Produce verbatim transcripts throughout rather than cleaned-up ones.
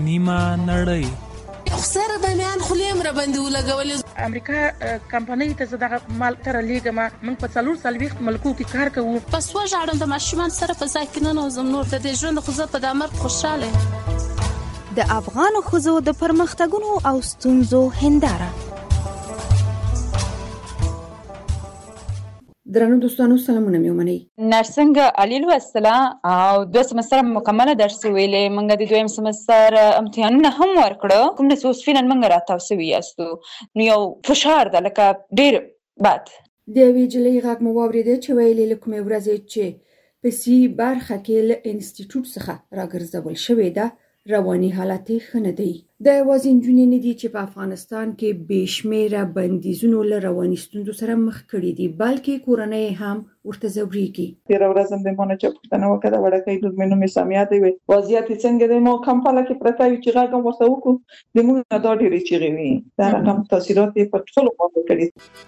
نیمه نړۍ. خسر د میان خلیم را باندې ولګولې. امریکا کمپنۍ ته زه دغه مال تر لېږم. موږ په څلور څلوېښت ملکو کې کار کوو. پس وژاړم د ماشومان سره په ځای کې ننوځم. نور د دې ژوند خو زه په دا مرګ خوشحاله یم. د افغانو ښځو د پرمختګونو او ستونزو هنداره. درنو دوستانو سلامونه مې ومنئ. نرسنګ علي لوستله او دوه سمستره مکمله درس ویلې. موږ د دویم سمستر امتحانونه هم ورکړه. کوم د اوس فعلا موږ راتاو سوي یاستو نو یو فشار ده لکه ډېر بد. د یوې نجلۍ غږ مو واورېده چې ویلې له کومې ورځې چې په سي برخه کې له انسټیټوټ څخه راګرځول شوې ده رواني حالت یې ښه نه دی. دا یوازې نجونې نه دي چې په افغانستان کې بې شمېره بندیزونو له رواني ستونزو سره مخ کړي دي بلکې کورنۍ هم ورته ځورېږي. تېره ورځ هم د ما نه چا پوښتنه وکړه وړکۍ لور مې نوم یې سمیه دی وی وضعیت یې څنګه دی. ما کمپاله کې پرته یو چې غږ هم ورته وکړو د موږ نه دا ډېرې چیغې وي. دا رقم تاثیرات یې په ټولو خواو کړي.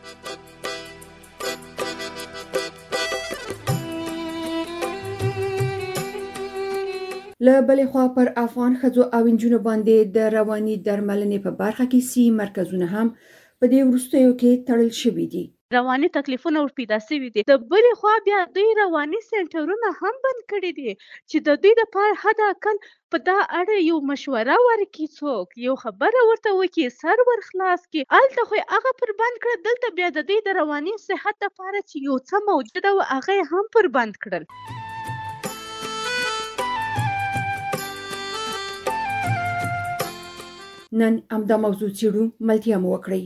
له بلې خوا پر افغان ښځو او نجونو باندې د رواني درملنې په برخه کې سی مرکزونه هم په دې وروستیو کې تړل شوي دي. رواني تکلیفونه ور پیدا شوي دي. د بلې خوا بیا دوی رواني سنټرونه هم بند کړي دي چې د دوی لپاره حد اقل په دا اړه یو مشوره ورکړي، څوک یو خبره ورته وکړي، سر ور خلاص کړي. هلته خو هغه پر بند کړه، دلته بیا د دوی د رواني صحت لپاره چې یو څه موجوده و هغه هم پر بند کړل. نن همدا موضوع څېړو، ملتیا مو وکړئ.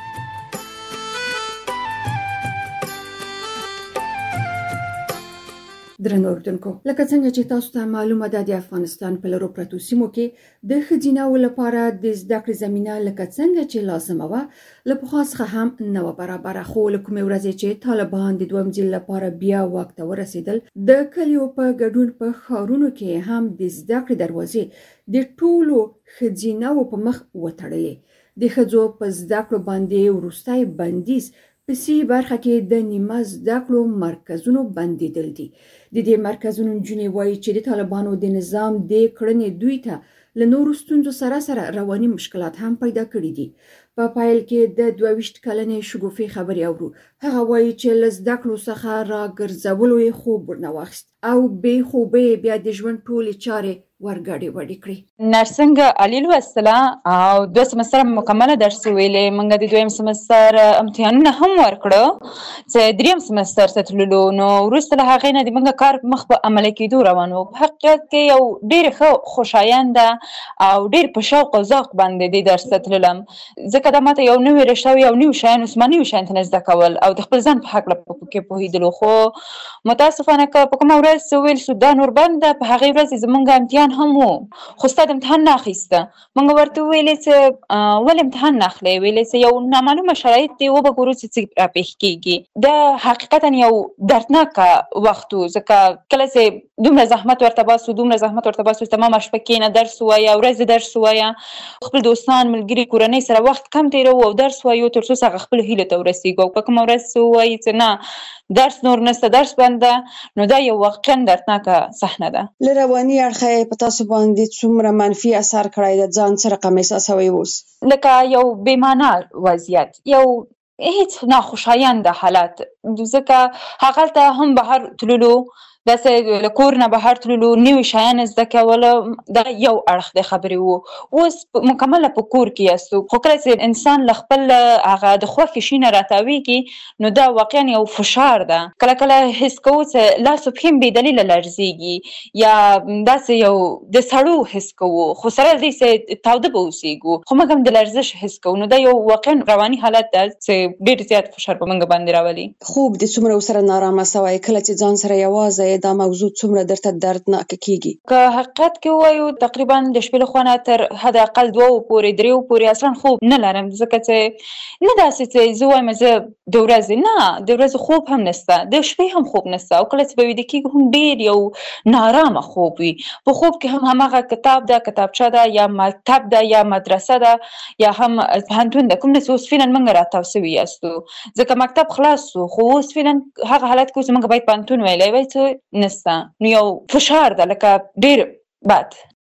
درنو اورېدونکو، لکه څنګه چې تاسو ته معلومه ده د افغانستان په لرو پرتو سیمو کې د ښځیناو لپاره د زده کړې زمینه لکه څنګه چې لازمه وه له پخوا څخه هم نه وه برابره. خو له کومې ورځې چې طالبان د دویم ځل لپاره بیا واک ته ورسېدل د کلیو په ګډون په ښارونو کې هم د زده کړې دروازې د ټولو ښځیناو په مخ وتړلې. د ښځو په زده کړو باندې وروستی بندیز په سی برخه کې د نیمه زده کړو مرکزونو بندیدل دي. د دې مرکزونو نجونې وایي چې د طالبانو د نظام د کړنې دوی ته له نورو ستونزو سره سره رواني مشکلات هم پیدا کړي دي. په پایل کې د دوه ویشت کلنې شګوفې خبرې اورو. هغه وایي چې له زده کړو څخه راګرځولو یې خوب ورنه واخیست او بې خوبۍ بیا د ژوند ټولې چارې ورګډې وډې کړې. نرسنګ علي لوستله او دوه سمستره مکمله درس ویلې. موږ د دویم سمستر امتحانونه هم ورکړه چې دریم سمستر ته تللو نو وروسته له هغې نه د موږ کار مخ په عملي کېدو روان و. په حقیقت کې یو ډېرې ښه خوشاینده او ډېر په شوق او ذوق باندې دې درس ته تللم ځکه دا ماته یو نوې رشته او یو نوي شیان اوس ما نوي شیانو ته زده کول او د خپل ځان په هکله کې پوهېدلو. خو متاسفانه که په کومه ورځ ویل شو دا نور بند ده، په هغې ورځ زموږ امتحان هم و خو ستا د امتحان نه اخیسته. موږ ورته وویلې چې ولې امتحان نه اخلئ؟ ویلې چې یو نامعلومه شرایط دی وبګورو چې څه راپېښ کېږي. دا حقیقتا یو دردناکه وخت و ځکه کله چې دومره زحمت ورته باسو دومره زحمت ورته باسو تمامه شپه کښېنه درس ووایه ورځې درس ووایه خپل دوستان ملګري کورنۍ سره وخت کم تېروو او درس وایو تر څو هغه خپلو هیلو ته ورسېږو. او په کومه ورځ چې ووایي چې نه درس نور نشته درس بند ده نو دا یو واقعا دردناکه صحنه ده. له رواني اړخه یې په تاسو باندې څومره منفي اثر کړی ده؟ ځان څه رقم احساسوئ اوس؟ لکه یو بېمعنه وضعیت، یو هیڅ ناخوشاینده حالت ځکه هغلته هم بهر تللو داسې له کور نه بهر تللو نوي شیان زده کولو دا یو اړخ د خبرې و. اوس مکمله په کور کې یاستو خو کله چې انسان له خپل هغه د خوښې شي نه راتاویږي نو دا واقعا یو فشار ده. کله کله حس کوو چې لاس و پښې بې دلیله لړزېږي یا داسې یو د سړو حس کوو خو سره دې چې تاوده به اوسېږو خو موږ هم د لړزش حس کوو. نو دا یو واقعا رواني حالت ده چې ډېر زیات فشار په موږ باندې راولي. خوب دې څومره ورسره نارامه سوی کله چې ځان سره یوازې دا موضوع څومره درته دردناکه کیږي؟ که حقیقت کې ووایو تقریبا د شپې له خوا نه تر حد اقل دوو پورې دریو پورې اصلا خوب نه لرم ځکه چې نه داسې چې زه وایم زه د ورځې نه د ورځې خوب هم نشته د شپې هم خوب نشته او کله چې به ویده کېږو هم ډېر یو نارامه خوب وي. په خوب کې هم هماغه کتاب ده کتابچه ده یا مکتب ده یا مدرسه ده یا هم پوهنتون ده کوم نه چې اوس فعلا موږ راتاو سوي یاستو ځکه مکتب خلاص سو خو اوس فعلا هغه حالت کې اوس موږ باید پوهنتون ویلی وای چې نسته نو یو فشار ده لکه ډېر بد.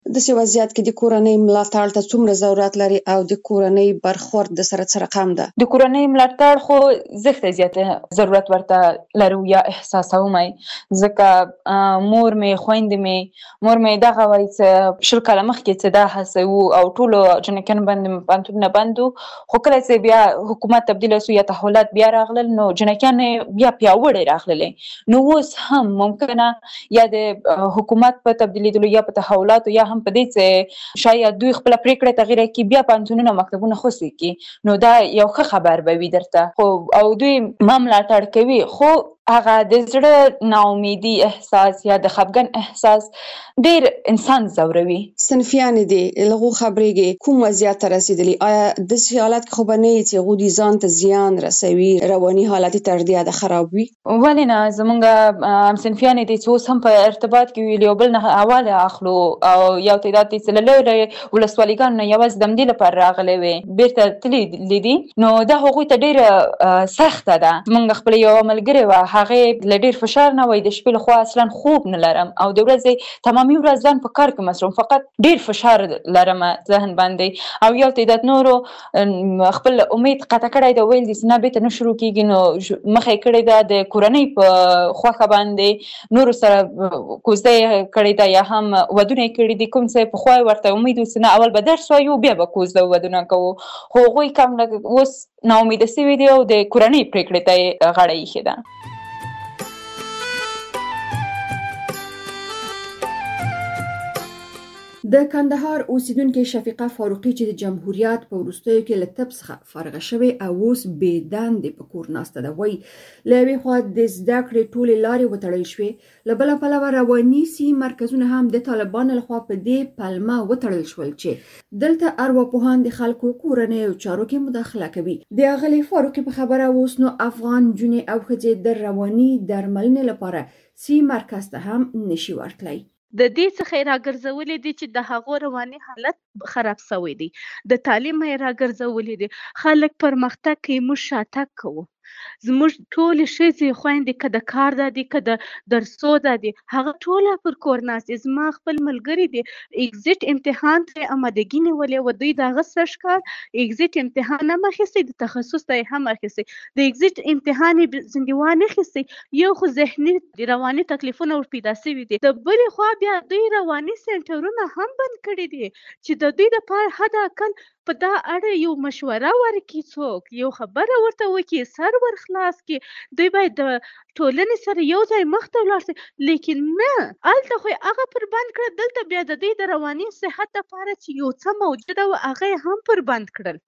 داسې وضعیت کې د کورنۍ ملاتړ ته څومره ضرورت لري او د کورنۍ برخورد د سره څه رقم ده؟ د کورنۍ ملاتړ خو زښته زیاته ضرورت ورته لرو یا احساسومای، ځکه مور مې خویندې مې مور مې دغه وایي چې شل کاله مخکې چې دا هڅه وو او ټولو جنکیانو باندې پوهنتونونه بند وو، خو کله چې بیا حکومت تبدیل شو یا تحولات بیا راغلل نو جنکیان بیا پیاوړې راغللې. نو اوس هم ممکنه یا د حکومت په تبدیلیدلو یا په تحولاتو یا هم په دې چې شاید دوی خپله پرېکړه تغیره کړي بیا پوهنتونونه او مکتبونه خوسي کړي، نو دا یو ښه خبر به وي درته. خو او دوی ما ملاتړ کوي، خو هغه د زړه ناامیدي احساس یا د خفګان احساس ډېر انسان ځوروي. صنفیانې دې له هغو خبرېږي کوم وضعیت ته رسېدلي؟ آیا داسې حالت کې خو به نه وي چې هغوی ځان ته زیان رسوي، رواني حالت یې تر دې حده خراب وي؟ ولې نه، زمونږ همصنفیانې دي چې اوس هم په ارتباط کې وي، له یو بل نه حواله اخلو او یو تعداد دي چې له لرې ولسوالیګانو نه یوازې د همدې لپاره راغلی وي بېرته تللي دي، نو دا هغوی ته ډېره سخته ده. زمونږ خپله یوه ملګرې وه، هغې له ډېر فشار نه وایي د شپې لخوا اصلا خوب نه لرم او د ورځې تمامي ورځ ځان په کار کې مصروف، فقط ډېر فشار لرم ذهن باندې. او یو تعداد نورو خپل امید قطع کړی ده، ویل دي چې نه بېرته نه شروع کېږي، نو مخه یې کړې ده د کورنۍ په خوښه باندې، نورو سره کوزده یې کړې ده یا هم ودونه یې کړي دي، کوم څه پخوا یې ورته امید و چې نه اول به درس وایو بیا به کوزده ودونه کوو، خو هغوی کم لږ اوس ناامیده سوي دي او د کورنۍ پرېکړې ته یې غاړه ایښې ده. د کندهار اوسیدونکې شفیقه فاروقي چې د جمهوریت په وروستیو کې له طب څخه فارغه شوې او اوس بې دندې په کور ناسته ده، وایي له یوې خوا د زده کړې ټولې لارې وتړل شوې، له بله پلوه روانیسي مرکزونه هم د طالبانو لخوا په دې پلمه وتړل شول چې دلته ارواپوهان د خلکو کورنیو چارو کې مداخله کوي. د اغلې فاروقي په خبره اوس نو افغان نجونې او ښځې د رواني درملنې لپاره سی مرکز ته هم نشي ورتلی. د دې څخه یې راګرځولې دي چې د هغو رواني حالت خراب شوی دی، د تعلیم یې راګرځولې دي، خلک پرمختګ کوي، موږ شاتګ کوو. زموږ ټولې ښځې خویندې که د کار دا دي که د درسو دا دي هغه ټوله پر کور ناست دي. زما خپل ملګري دي اګزیټ امتحان ته امادګي نیولې وه، دوی د هغه سږ کال اګزیټ امتحان هم اخیستی، د تخصص ته یې هم اخیستی، د اګزیټ امتحان یې زندوان اخیستی. یو خو ذهني رواني تکلیفونه ور پیدا سوي دي، د بلې خوا بیا دوی رواني سنټرونه هم بند کړي دي چې د دوی دپاره حد اقل په دا اړه یو مشوره ورکړي، څوک یو خبره ورته وکړي، سر ور خلاص کړي. دوی باید د ټولنې سره یو ځای مخته ولاړ شي، لیکن نه هلته خو یې هغه پر بند کړه، دلته بیا د دوی د رواني صحت دپاره چې یو څه موجوده وه هغه یې هم پر بند کړل.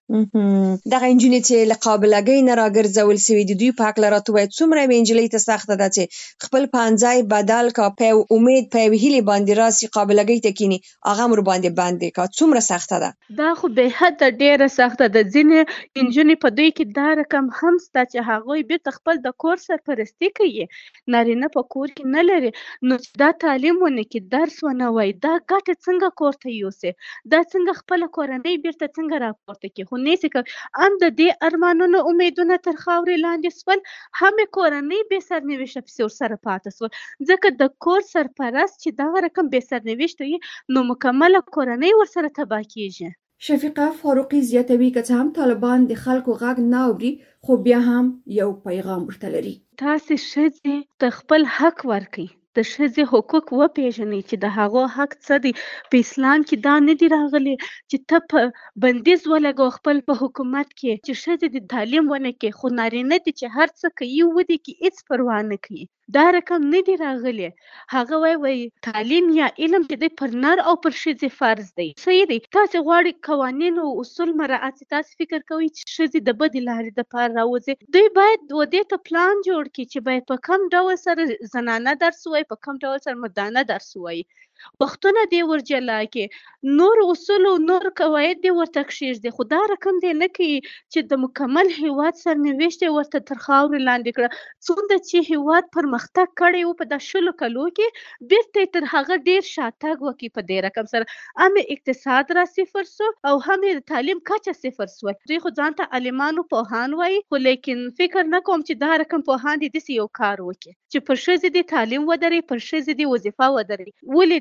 دغه نجونې چې له قابلګۍ نه راګرځول سوي دي، دوی په هکله راته ووایه څومره یوې نجلۍ ته سخته ده چې خپل پانځای بدل کا، په یو امید په یوې هیلې باندې راسي قابلګۍ ته کیني، هغه هم ورباندې بند یې کا، څومره سخته ده؟ دا خو بې حده ډېره سخته ده. ځینې نجونې په دوی کې دا رقم هم شته چې هغوی بېرته خپل د کور سرپرستي کوي، نارینه په کور کې نه لري، نو چې دا تعلیم ونه کړي، درس ونه وایي، دا ګټه څنګه کور ته یوسي، دا څنګه خپله کورنۍ بېرته څنګه راپورته کړي، خو نشي کولی. هم د دې ارمانونو امیدونه تر خاورې لاندې سول، هم یې کورنۍ بې سرنوشته پسې ورسره پاته سول، ځکه د کور سرپرست چې دغه رقم بې سرنوشته وي نو مکمله کورنۍ ورسره تباه کېږي. شفیقه فاروقي زیاتوي که څه هم طالبان د خلکو غږ نه اوري، خو بیا هم یو پیغام ورته لري. تاسې ښځې ته خپل حق ورکړئ، د ښځې حقوق وپېژنئ چې د هغو حق څه دی. په اسلام کې دا نه دي راغلي چې ته په بندیز ولګوه خپل په حکومت کې چې ښځې د تعلیم ونه کړي، خو نارینه دي چې هر څه کوي ودې کې هېڅ پروا نه کوي. دا رقم نه دی راغلی. هغه وایي وایي تعلیم یا علم چې دی پر نر او پر ښځې فرض دی. صحیح دی، تاسې غواړئ قوانین او اصول مراعات، تاسې فکر کوئ چې ښځې د بدې لارې دپاره راوځي، دوی باید ودې ته پلان جوړ کړي چې باید په کوم ډول سره زنانه درس ووایي، په کوم ډول سره مردانه درس ووایي، وختونه دې ور جلا کړي، نور اصول او نور قواعد دې ورته کښېږدي، خو دا رقم دې نه کوي چې د مکمل هېواد سرنوشت یې ورته تر خاورې لاندې کړه. څومره چې هېواد پرمختګ کړی و په دا شلو کلو کې، بېرته یې تر هغه ډېر شاتګ وکړي په دې رقم سره. هم یې اقتصاد را صفر سو او هم یې د تعلیم کچه صفر سوه. دوی خو ځان ته عالمانو پوهان وایي، خو لیکن فکر نه کوم چې دا رقم پوهان دې داسې یو کار وکړي چې پر ښځې دې تعلیم ودرې، پر ښځې دې وظیفه ودرې. ولې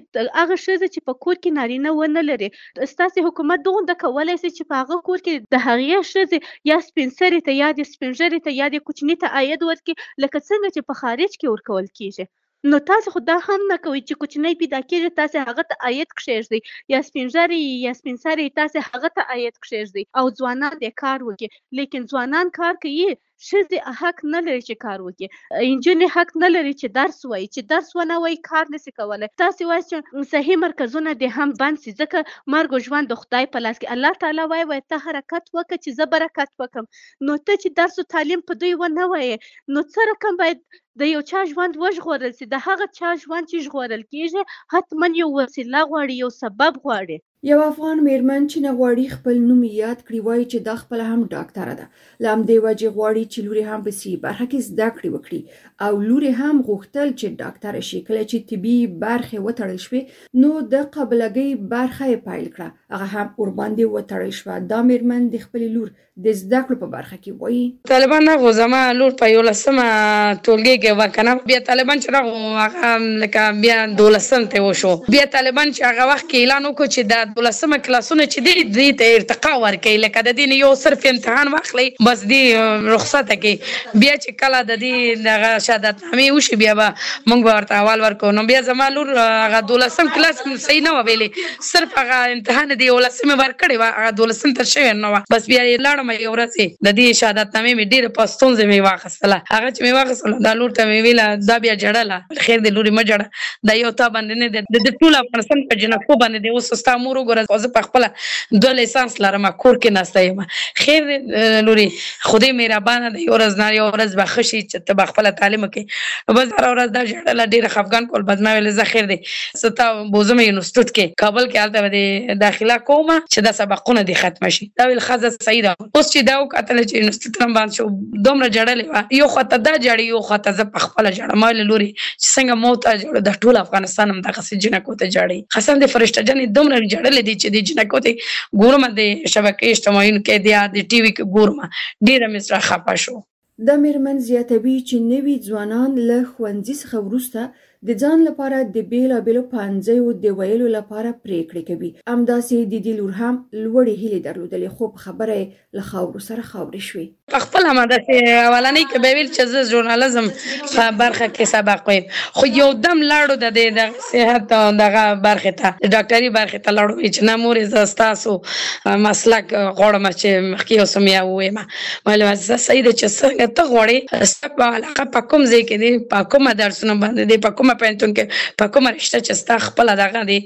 هغه ښځه چې په کور کې نارینه ونه لري، ستاسې حکومت دغونده کولی شي چې په هغه کور کې د هغې ښځې یا سپین سرې ته یا د سپین ږیرې ته یا د کوچني ته عاید ورکړي لکه څنګه چې په خارج کې ورکول کېږي. نو تاسې خو دا هم نه کوئ چې کوچنی پیدا کېږي تاسې هغه ته عاید کښېږدئ، یا سپین ږیری یا سپین سرې تاسې هغه ته عاید کښېږدئ او ځوانان دې کار وکړي. لیکن ځوانان کار کوي، ښځې حق نه لري چې کار وکړي، نجونې حق نه لري چې درس وایي، چې درس ونه وایي کار نشي کولی. تاسې وایي چې صحي مرکزونه دې هم بند شي ځکه مرګ او ژوند د خدای په لاس کې. الله تعالی وایي وایي ته حرکت وکړه چې زه برکت وکړم. نو ته چې درس او تعلیم په دوی ونه وایې نو څه رقم باید د یو چا ژوند وژغورل شي. د هغه چا ژوند چې ژغورل کېږي حتما یو وسیله غواړي، یو سبب غواړي. یو افغان میرمن چې نه غواړي خپل نوم یاد کړي وایي چې دا خپله هم ډاکټره ده. له همدې وجې غواړي چې لور یې هم په سي برخه کې زده کړې وکړي او لور یې هم غوښتل چې ډاکټره شي. کله چې طبي برخې وتړل شوې نو د قابلګۍ برخه یې پیل کړه، هغه هم ورباندې وتړل شوه. دا میرمن د خپلې لور د زده کړو په برخه کې وایي طالبان هغو زما لور په یولسمه ټولګي کې وه که نه، بیا طالبان چې راغلو هغه لکه بیا دولسم ته وشو. بیا طالبان چې هغه وخت کې اعلان وکړو چې دا دولسمه کلاسونه چې دي دې ته ارتقا ورکوي، لکه د دې نه یو صرف امتحان واخلئ بس دې رخصته کړي. بیا چې کله د دې دغه شهادتنامې وشي بیا به موږ به ورته احوال ورکوو. نو بیا زما لور هغه دولسم کلاس صحیح نه وه ویلې، صرف هغه امتحان د یولسمې ورکړې وه، هغه دولسم ته شوې نه وه. بس بیا یې لاړم یو ورځ د دې شهادتنامې مې ډېره په ستونزه مې واخیستله. هغه چې مې واخیستله دا لور ته مې ویله دا بیا جړله، خیر د لورې مه جړه، دا یو تا باندې نه دی، د ټول افغانستان په جنکو باندې دی. اوس ستا مور وګوره زه په خپله دوه لیسانس لرم، کور کې ناسته یم. خیر دی لورې، خدای مهربانه دی، یو ورځ نه یو ورځ به ښه شي چې ته به خپله تعلیم وکړې. بس هره ورځ دا جړله، ډېره خفګان کول. بس ما ویل زه خیر دی زه تا بوځم یونیورسټیټ کې کابل کې، هلته به دې داخله کومه چې دا سبقونه دې ختمه شي. دا ویل ښه زه صحیح ده. اوس چې دا وکتله چې یونیورسټي ته بند شو دومره جړلې وه، یو خواته دا جړې یو خواته زه په خپله جړم. ما ویل لورې چې څنګه مو ته جوړه د ټول افغانستان هم دغسې جنکو ته جړې. قسم د فرشته جانې دومره جړلې دي چې د جنکو ته ګورم د شبکې اجتماعي کې د د ټي وي کې ګورم، ډېره مې زړه خفه شو. دا میرمن زیاتوي چې نوي ځوانان له ښوونځي څخه وروسته د ځان لپاره د بیلابیلو پوهنځیو د ویلو لپاره پریکړې کوي. همداسې د دې لور هم لوړې هیلې درلودلې خو په خبره یې له خاورو سره خاورې شوې. په خپله همداسې اولنۍ کې به ویل چې زه ژورنالزم په برخه کې سبق وایم، خو یو دم لاړو د دې د صحت دغه برخې ته، د ډاکټري برخې ته لاړو چې نه مورې زه ستاسو مسلک غواړم چې مخکې اوسم یا ووایم. ویل زه صحیح ده چې څنګه ته غواړې ستا په علاقه په کوم ځای کې دی، په کومه درسونه باندې دی، په کومه پوهنتون کې، په کومه رشته چې ستا خپله دغه دی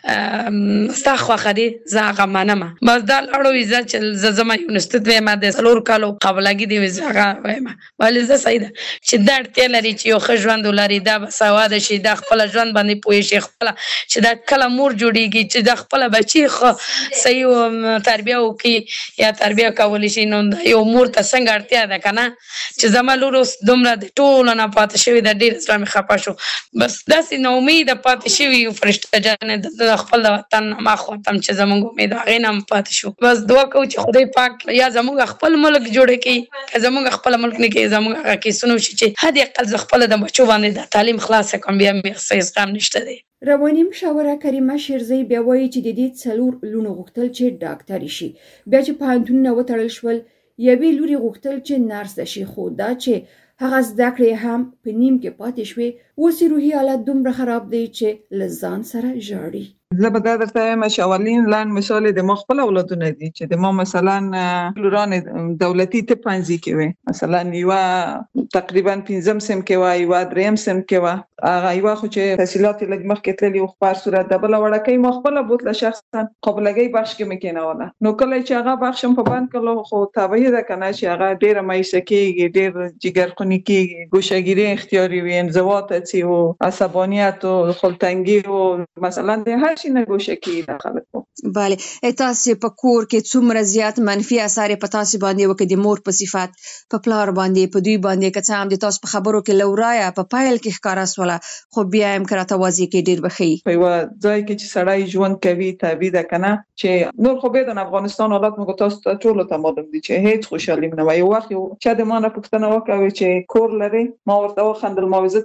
ستا خوښه دی زه هغه منمه. بس دا لاړو زه چې زه ځم یونیورسټي ته یم د څلورو کالو قابلګي دی زه هغه وایم. ولې زه صحیح ده چې دا اړتیا لري چې یو ښه ژوند ولري، دا باسواده شي، دا خپله ژوند باندې پوه شي، خپله چې دا کله مور جوړېږي چې دا خپله بچي ښه صحیح تربیه وکړي یا تربیه کولی شي. نو یو مور ته څنګه اړتیا ده که نه چې زما لور اوس دومره د ټولو نه پاتې شوې ده، ډېر زړه مې خفه شو. بس داسې ناامیده پاتې شوي یو فرشته جانې د خپل د وطن نه ما خواتم چې زموږ امید هغې نه هم پاتې شو. بس دعا کوو چې خدای پاک یا زموږ خپل ملک جوړ کړي، که زموږ خپل ملک نه کړي زموږ هغه کیسونه وشي چې حد اقل زه خپله د بچو باندې د تعلیم خلاصه کړم، بیا مې څه زغم نشته دی. رواني مشاوره کریمه شیرزی بیا وایي چې د دې څلور لونو غوښتل چې ډاکټري شي، بیا چې پوهنتونونه وتړل شول یوې لورې غوښتل چې نرسه شي، خو دا چې هغه زده کړې هم په نیم کې پاتې شوې. اوس یې روحي حالت دومره خراب دی چې له ځان سره ژاړي. زه به دا درته وایم چې اولین لاند مثال د ما خپل اولادونه دي چې د ما مثلا لوران دولتي طب پوهنځي کې وي، مثلا یوه تقریبا پنځم سم کې وه، یوه دریم سم کې وه. هغه یوه خو چې تحصیلات یې لږ مخکې تللي وو، خو په هر صورت د بله وړکۍ ما خپله بوتله شخصا قابلګۍ بخش کې مې کېنوله. نو کله چې هغه بخش هم په بند کړلو خو طبیعي ده که نه چې هغه ډېره مایوسه کېږي، ډېر جګرخوني کېږي، ګوشهګیري اختیاري وي، انزوا ته ځي و، عصبانیت و خلتنګي و، مثلا د هر شي نه ګوشه کېږي د خلکو. بله تاسې په کور کې څومره زیات منفي اثار یې په تاسې باندې وکړي، د مور په صفت، په پلار باندې، په دوی باندې، که څه هم د تاسو په خبرو کې له ورایه په پیل کې ښکاره سوله، خو بیا هم که راته واضح کې ډېر به ښه په یوه ځای کې چې سړی ژوند کوي طبیعي ده که نه چې نور خو بیا د افغانستان حالات موږ تاسو ته ټولو ته معلوم دي چې هیڅ خوشحالي نه وه. یو وخت یو چا د ما نه پوښتنه وکړه چې کور لرې؟ ما ورته وخندل، ما ویل زه څلور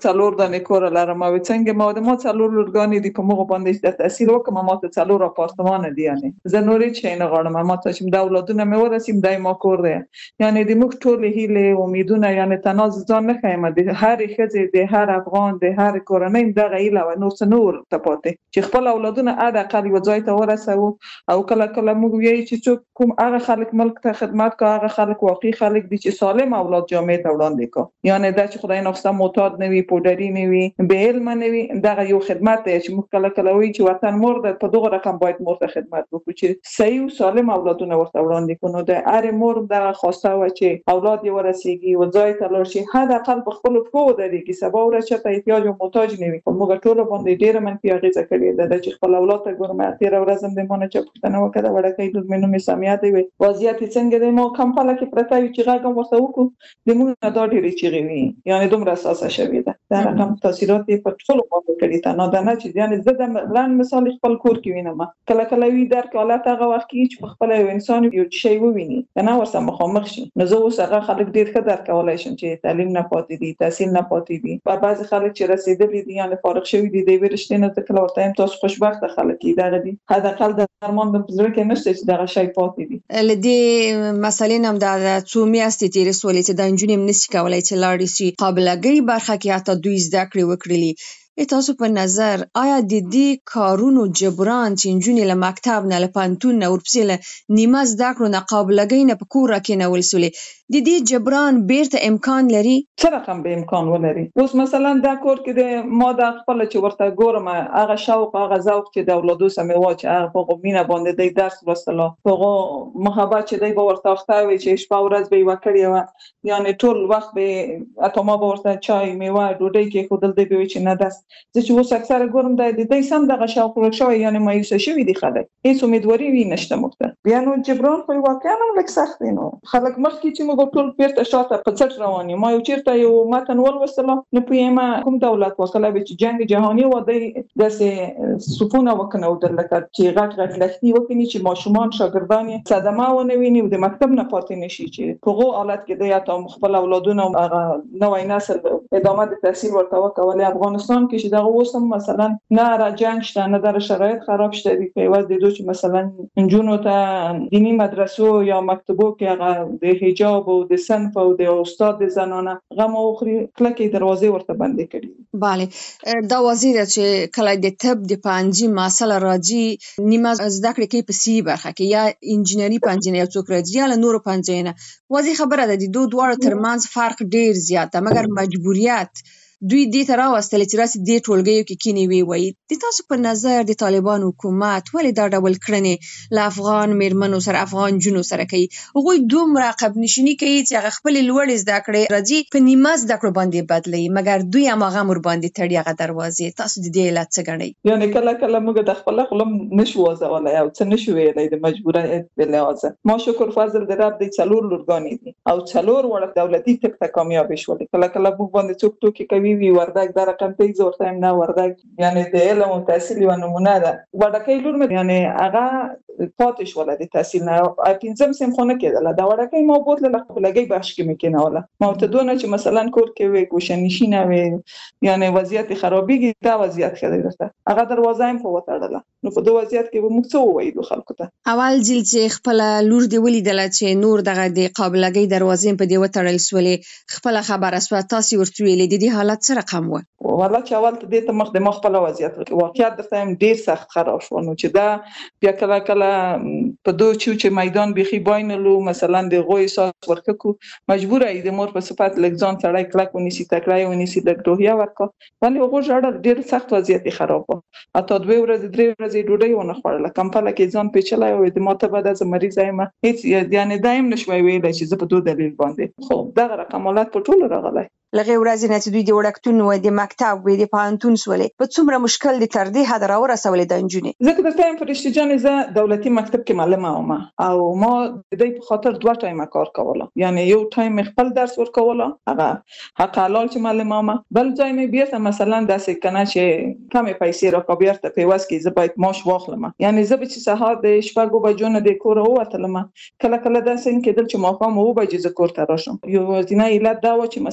دانې کور لرم او څنګه ما د ما څلور لورګانې دي په موږ باندې د تاثیر وکم ما ته څلور اپارتمان دي یعنی زه نورې چې نه غواړم ما ته چې د اولادونه مې ورسیم دای ما کور دی یعنی د موږ ټول هیله امیدونه یعنی تناز ځان نه خایم د هر خزه د هر افغان د هر کورنۍ د غیله و نور څنور ته پاتې چې خپل اولادونه اده اقل و ځای ته ورسو او کله کله موږ ویل چې څوک کوم هغه خلک ملک ته خدمت کوي هغه خلک واقعي خلک دي چې سالم اولاد جامعه ته وړاندې کوي یعنی دا چې خدای نوښته معتاد نه وي پودری نه وي به علم نه وي دغه یو خدمت دی چې موږ کله کله وی چې وطن مور د په دغه رقم باید مور ته خدمت وکړو چې صحیح او سالم اولادونه ورته وړاندې کړو د هر مور دغه خواسته و چې اولاد یې ورسیږي او ځای ته لاړ شي حد اقل په خپل پښو ودرېږي سبا ورځ چې ته احتیاج او محتاج نه وي موږ ټول باندې ډېر منفي اغیزه کړې ده چې خپل اولاد ته ګورم تیر ورځ هم د مونږ چې پښتنه وکړه وړکې د منو می سمیات وي وضعیت څنګه د مو کمپاله کې پرته وي چې راګم ورته وکړو د موږ دا ډېری چیغي وي یعنی دومره اساسه شوی ده دا رقم تاثیرات په ټول باندې کړی ته نه نه چې یعنی زه د لاند مثال خپل کور کې وینم کله کله وی در کالات هغه وخت کې چې خپل یو انسان یو شی وویني نه ورسره مخامخ شي نو زه اوس هغه خلک ډېر ښه درک کولای شم چې تعلیم نه پاتې دي تحصیل نه پاتې دي په بعض خلک چې رسیدلي دي یعنی فارغ شوی دي د ورشتي نه کله ورته هم تاسو خوشبخت خلک دي دغه دي حد اقل د درمان د بزرګ کې نشته چې دغه شی پاتې دي لدې مسلې هم د څو میاشتې تیرې سولې چې د انجونې منسي کولای چې لاړې شي قابلګۍ برخه کې حتی دوی زده کړې وکړلې تاسو په نظر آیا د دې کارونو جبران چې انجونې له مکتب نه له پانتون نه ورپسې له نیمه زده کړو نه قابلګۍ نه په کور راکېنول سولې د دې جبران بیرته امکان لري څه رقم به امکان ولري اوس مثلا دا کور کې د ما د خپل چې ورته ګورم هغه شوق هغه ذوق چې د اولادو سمې وا چې هغه په مینه باندې د درس وسله هغه محبت چې دی به ورته اختاوي چې شپه ورځ به وکړي و یعنی ټول وخت به اتما به ورته چای میوه ډوډۍ کې خودل دی به چې نه داس زه چې اوس اکثر ګورم د دې سم دغه شوق ورشوي یعنی مایوس شوی دي خلک هیڅ امیدواري وي نشته مخته بیا نو جبران په واقعا هم لږ سخت دی نو خلک مخکې چې موږ ټول پیرته شاته په څټ رواني ما یو چیرته یو متن ولوستله نو په ما کوم دولت وکړه به چې جنگ جهانی و د داسې سپونه وکنه او درلکه چې غټ غټ لښتي وکړي چې ماشومان شاګردان صدمه ونه ویني او د مکتب نه پاتې نشي چې په هغه حالت کې د یا ته خپل اولادونه نوې نسل ادامه د تحصیل ورته وکولای افغانستان کې چې دغه وسم مثلا نه را جنگ شته نه در شرایط خراب شته دی په واسه د دوی مثلا انجونو ته دینی مدرسو یا مکتبو کې هغه د حجاب او د صنف او د استاد زنانه غم او خري کلکې دروازې ورته بندې کړي bale دا وزیر چې کله د طب د پنځه مسله راځي نیمه زده کړې کې په سی برخه کې یا انجینری پنځه یا څوک راځي یا نور پنځه نه وځي خبره ده د دوه دوه ترمنځ فرق ډیر زیات ده مګر مجبوریت دوی دې ته راوستل چې راسي دې ټولګیو کې کینی وی وای د تاسو په نظر د طالبان حکومت ولې دا ډول کړنې ل افغان میرمنو سره افغان جنو سره کوي هغه دوم راقب نشینی کوي چې هغه خپل لوړ زده کړې راځي په نیمه زده کړو باندې بدلی مګر دوی هم هغه مور باندې تړي هغه دروازې تاسو د دې علت څه غنئ یعنی کله کله موږ د خپل خپل نشو وځولای او څه نشو ویلای د مجبوریت په لحاظ ما شکر فضل د رب د څلور لورګانی دي او څلور وړ دولتي تک ته کامیاب شول کله کله موږ باندې څوک ټوکی کوي وی وردک در رقم ته زورته هم نه وردک یعنی د علم او تحصیل و نمونه ده وړکې لور مې یعنی هغه پاتې شول د تحصیل نه پنځم سم خونه کېدل دا وړکې ما بوتل له خپلګي بخش کې مکیناله ما ته دونه چې مثلا کور کې وي ګوشنشینه وي یعنی وضعیت خرابېږي دا وضعیت خدای درته هغه دروازه هم په وتاړله نو په دوه وضعیت کې موږ څه وایو خلکو ته اول ځل چې خپل لور دی ولیدل چې نور دغه د قابلګي دروازې په دی وتړل سولې خپل خبر اسوه تاسو ورته ویلې د دې حالت سره قم و والله چې اول ته دې ته مخ د مخ په وضعیت کې واقعیت درته هم ډیر سخت خراب شو نو چې دا بیا کله کله په دوه چې چې میدان بيخي باینلو مثلا د غوي ساس ورککو مجبور ای د مور په صفات لګځان سړی کلک ونیسي تکړای ونیسي د دوهیا ورکو ولی هغه جوړ ډیر سخت وضعیت خراب و اته دوه ورځې درې ورځې ډوډۍ ونه خوړل کمپاله کې ځان پیچلای او د ماته بعد از مریض ایم هیڅ یعنی دایم نشوي ویل چې زه په دوه دلیل باندې خو دا رقمات په ټولو راغلی لغه ورځې نه چې دوی د وړکتون و د مکتب و د پانتون سولې په څومره مشکل دي تر دې حد راورسولې د انجونې زه که درته وایم فرشته جان زه دولتي مکتب کې معلمه وم او ما د دې په خاطر دوه ټایم کار کوله یعنی یو ټایم خپل درس ورکوله هغه حق حلال چې معلمه وم بل ځای مې بیرته مثلا داسې کنه چې کمې پیسې راکا بیرته پیواز کې زه باید ماش واخلم یعنی زه به چې سهار د شپږو بجو نه د کور ووتلم کله کله داسې کېدل چې ما خام وو بجې ز کور ته راشم یو ځینې علت دا و چې مثلا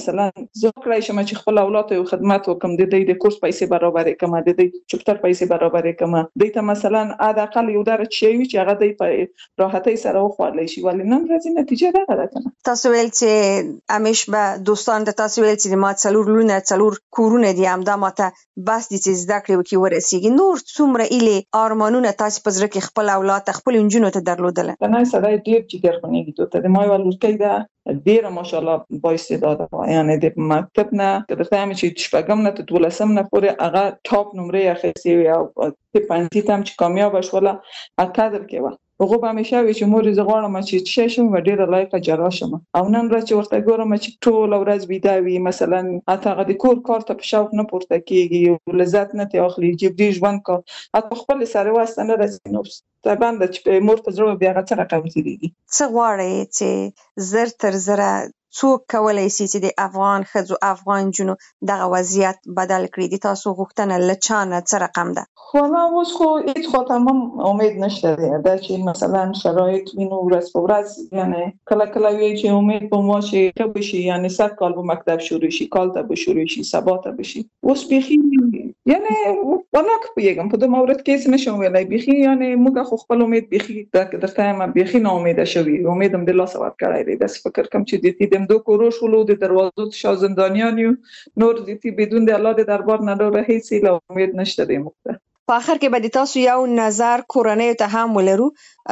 زه کړای شم چې خپل اولاد ته خدمت وکم، د دې د کورس پیسې برابرې کم، د دې چپټر پیسې برابرې کم، د ته مثلا اده اقل یو درجه شي چې هغه د په راحتۍ سره وخوړلی شي. ولې نن ورځې نتیجه دا ده کنه. تاسو ویل چې همیش به دوستان د تاسو ویل چې ما څلور لونه څلور کورونه دي، همدا ماته بس دي چې زده کړې وکړي ورسیږي. نور څومره ایلې ارمانونه تاسو په زړه کې خپل اولاد خپل انجونو ته درلودل؟ کنه سړی ډیر چې ګرځونی ته د ما ول ورکې ده ډیره ماشاءالله با استعداده وه. یعنی د مکتب نه درته هم چې شپږم نه ته دولسم نه پورې هغه ټاپ نمرې اخیستې وي او په پنځه تم چې کامیاب شوله اقدر کې و. هغه به همیشه وي چې مور زه غواړم چې څه شم و ډیره لایقه جرا شم. او نن ورځ چې ورته ګورم چې ټول ورځ بیده وي، مثلا اته د کور کار ته په شوق نه پورته کیږي، لذت نه ته اخلي، جبري ژوند کا اته خپل سره واسطه نه رسي. نو طبعا د چې مور ته ضرورت بیا غڅه رقم تیریږي. څه غواړي چې زر تر زره څوک کولای شي چې د افغان ښځو افغان جنو دغه وضعیت بدل کړي؟ د تاسو غوښتنه لچانه څه رقم ده؟ خو ما اوس خو هیڅ خو تمام امید نشته دا چې مثلا شرایط وینو ورځ په ورځ، یعنی کله کله وی چې امید په ما چې ته بشي، یعنی صد کال به مکتب شروع شي، کال ته به شروع شي، سبا ته بشي. اوس بخي یعنی ولک پیګم په دوه مورد کې څه نشم ویلای بخي، یعنی موږ خو خپل امید بخي درته ما بخي نه امید شوی، امیدم د لاس ور کړای دی. د فکر کم چې د دې دو کوروش ولو د دروازو شاه زندانیانیو نور دي بدون د الله د دربار نه ډوره هیڅ له امید نشته دی. مخته په اخر کې به تاسو یو نظر کورنۍ ته هم ولرو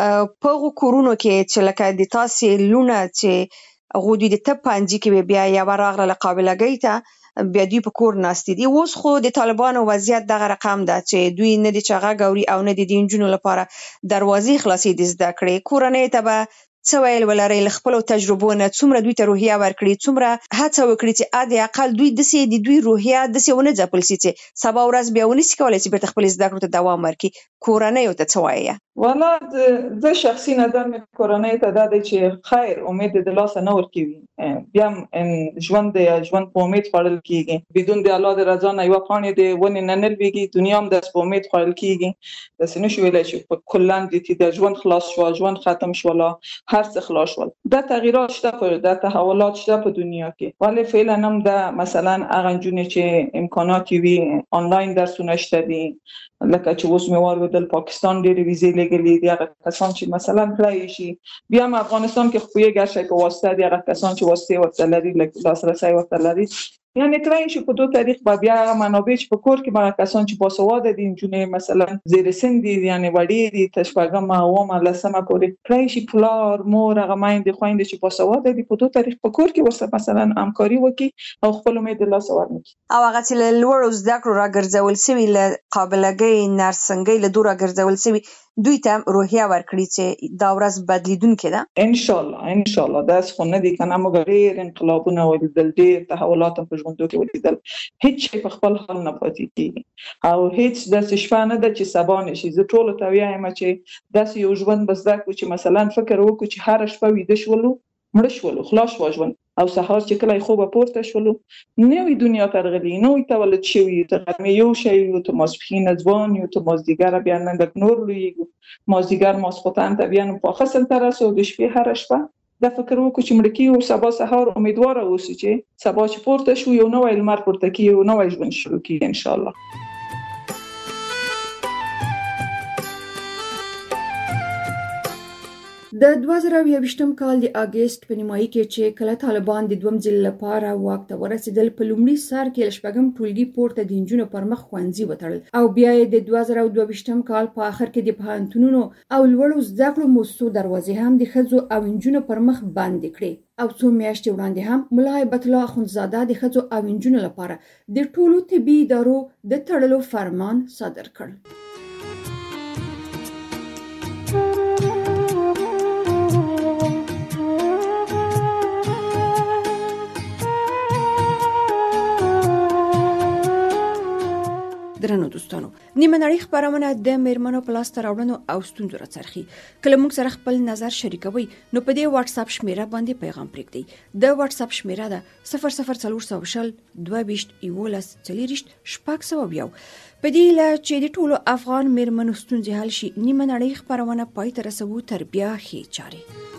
په غو کورونو کې چې لکه د تاسو لونه چې غوډي د ته پنځه کې بیا یا راغله قابلګی ته بیا دوی په کور ناستې دي. اوس خو د طالبانو وضعیت دغه رقم ده چې دوی نه دي چغه غوري او نه دي د انجونو لپاره دروازې خلاصې دي زده کړې. کورنۍ ته به څه ویل ولرئ له خپلو تجربو نه؟ څومره دوی ته روحیه ورکړي، څومره هڅه وکړي چې ادي اقل دوی دسې د دوی روحیه دسې ونه ځپل شي چې سبا ورځ بیا ونشي کولای چې بیرته خپل زده کړو ته دوام ورکړي؟ کورنۍ ته څه وایي؟ والا زه شخصي نظر مې کورنۍ ته دا دی چې خیر امید د لاس نه ورکوي، بیا ژوند د ژوند په امید خوړل کیږي، بدون د الله د رضا نه یو قانې د ونې نه نلويږي، دنیا هم د امید خوړل کیږي. د سینو شو ویلای چې په کلان دي چې د ژوند خلاص شو، ژوند ختم شو، هر څه خلاص شول. دا تغییرات شته په د تحولات شته په دنیا کې، ولی فعلا هم دا مثلا هغه جونې چې امکانات وي آنلاین درسونه شته دي، لکه چې اوس مې واردل پاکستان ډېرې ویزې لګلې دي، هغه کسان چې مثلا کړای شي بیا هم افغانستان کې خو یې ګرځي په واسطه دي، هغه کسان چې واسطه ورته لري لکه لاسرسي ورته لري، یعنی کړای شي په دوه تاریخ به بیا منابع چې په کور کې ما کسان چې باسواده دي جنې مثلا زیر سن دي، یعنی وړي دي تشپګم او ما لسمه پورې کړای شي پلار مور هغه مایند خويند چې باسواده دي په دوه تاریخ په کور کې ورسره مثلا همکاري وکړي او خپل امید الله سوار نکړي. او هغه چې لوړ زده کړو راګرځول سوي له قابلګۍ نرسنګۍ له دوه راګرځول سوي دوی ته روحیه ورکړي چې دا ورځ بدلیدونکې ده؟ ان شاء الله ان شاء الله دا څه نه دي کنه، موږ ډېر انقلابونه ولیدل، ډېر تحولات په ژوندو کې ولیدل، هیڅ شي په خپل حال نه پاتې کیږي او هیڅ د شفا نه ده چې سبا نشي. زه ټول ته وایم چې داسې یو ژوند بس دا چې مثلا فکر وکړو چې هر شپه ویده شولو مړ شولو خلاص شو ژوند، او سهار چې کله خوبه پورته شولو نوې دنیا ترغلي نوې تولد شوی، ته یو شی یو ته ماسپخین ځوان یو ته مازدیګر بیا نن د نور لویږو مازدیګر ماسخوتن ته بیا په خصل تر رسو د شپې هر شپه دا فکر وکړو چې مړ کیو سبا سهار امیدوار اوسئ چې سبا چې پورته شو یو نوې لمر پورته کیو نوې ژوند شروع کیږي ان شاء الله. د دوه زره یوویشتم کال د اگست په نیمایي کې چې کله طالبان د دوم ځل لپاره واک ته ورسېدل، په لومړي سر کې لشپږم ټولګي پورته د نجونو پر مخ ښوونځي وتړل او بیا یې د دوه زره دوه ویشتم کال په اخر کې د پوهنتونونو او لوړو زده کړو مؤسسو دروازې هم د ښځو او نجونو پر مخ بندې کړې. او څو میاشتې وړاندې هم ملا هیبت الله اخندزاده د ښځو او نجونو لپاره د ټولو طبي ادارو د تړلو فرمان صادر کړ. درنو دوستانو، نیمه نړۍ خبرونه د میرمنو په لاس ته راوړنو او ستونزو راڅرخي. کله موږ سره خپل نظر شریکوي نو په دې واتس اپ شمیره باندې پیغام پرېږدئ. د واتس اپ شمیره ده صفر صفر څلور سوه شل دوه ویشت یولس څلېرویشت شپږ سوه یو. په دې هیله چې د ټولو افغان میرمنو ستونزې حل شي، نیمه نړۍ خبرونه پای ته رسوو تر بیا ښې چارې.